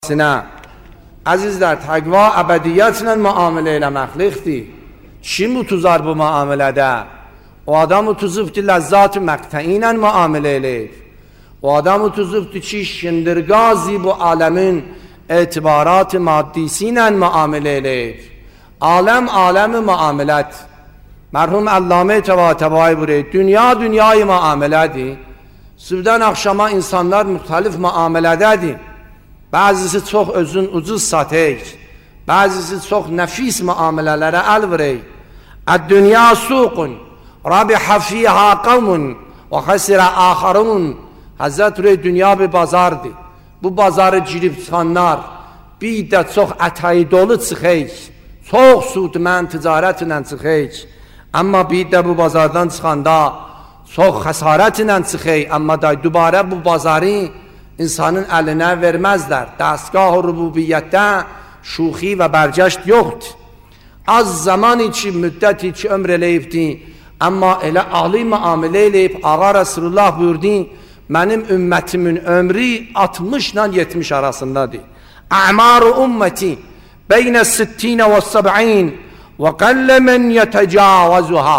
Əzizlər, təqva əbədiyyətlə müamilə eləmək liqdir. Kim utuzar bu müamilədə? O adam utuzubdur ləzzat-ı məqtəi ilə müamilə eləyib. O adam utuzubdur ki, şindirgazi bu aləmin etibarat-ı maddisi ilə müamilə eləyib. Aləm, aləmi müamilət. Mərhum Əllamə Təbatəbai buyuruyor, dünya dünyayı müamilədir. Sübdən axşama insanlar müxtəlif müamilədədir. Bəzisi çox özün ucuz satır, bəzisi çox nəfis müamilələrə əl verir. Əd-dünya suqun, rabihə fiyhə qavmun və xəsirə axarun. Həzrət dünya bir bazardır. Bu bazarı girib çıxanlar bir də çox ətəyi dolu çıxır, çox sudmən ticarətlə çıxır. Amma bir də bu bazardan çıxanda çox xəsarətlə çıxır. Amma da dubarə bu bazarı insanın əlinə verməzlər. Dəstgah-ı rububiyyətdə şuxi və bərgəşt yoxdur. Az zamanı ki, müddəti ki, ömr eləyibdir. Amma elə âli müamilə eləyib, Ağa Rasulullah buyurdu, mənim ümmətimin ömrü 60 ilə 70 arasındadır. Ə'mar-ı ümməti beynə 60 və 70 və qəllə mən yətəcavazuha.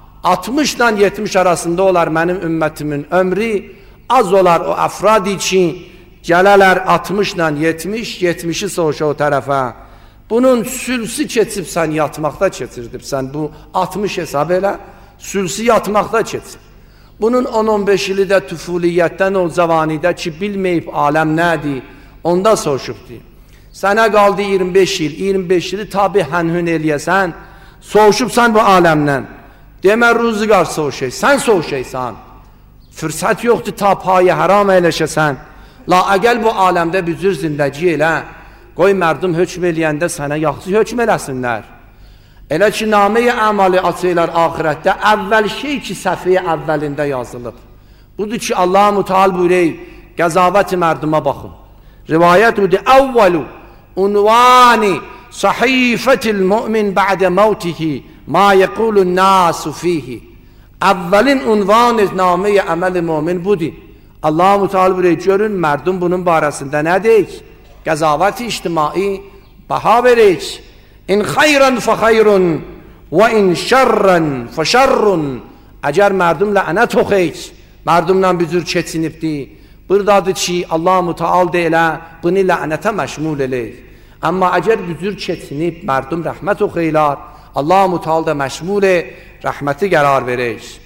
60 ilə 70 arasında olar mənim ümmətimin ömrü. Az olar o əfradi ki, gələlər 60 ilə 70, 70'i soğuşa o tərəfə. Bunun sülsü keçib sən yatmaqda keçirdibsən. Bu 60 hesab elə, sülsü yatmaqda keçib. Bunun 10-15 ili də tüfuliyyətdən o zavanidə ki, bilməyib aləm nədir, onda soğuşubdur. Sənə qaldı 25 il, 25 ili tabi hənhün eləyəsən, soğuşubsan bu aləmdən. Demə ruzigar soğuşay, sən soğuşaysan. Fürsət yoxdur ta payı haram eləşəsən. La əgəl bu aləmdə büzür zindəci elə, qoy mərdum hökm eləyəndə sənə yaxşı hökm eləsinlər. Elə ki, nameyi əmali açıylar ahirətdə, əvvəl şey ki, səfiyyə əvvəlində yazılıb. Budur ki, Allah-u Teala buyuruyor, qəzavət-i mərduma baxın. Rivayət budur, əvvəlu unvani sahifətil mümin bə'də mevtihi ma yequlun nasu fihi. Əvvəlin unvan nameyi əməl-i mümin budur. Allah-u Teala buyuruyor, görün, mərdum bunun barəsində nədir? Qəzavət-i ictimai baha verir. İn xayrən fə xayrun və in şərrən fə şərrun. Əgər mərdum lənət oxuyur, mərdumla büzür keçinibdir. Buradadır ki, Allah-u Teala deyilə, bunu lənətə məşmul eləyir. Amma əgər büzür keçinib, mərdum rəhmət oxuyurlar, Allah-u Teala da məşmul rəhməti qərar verir.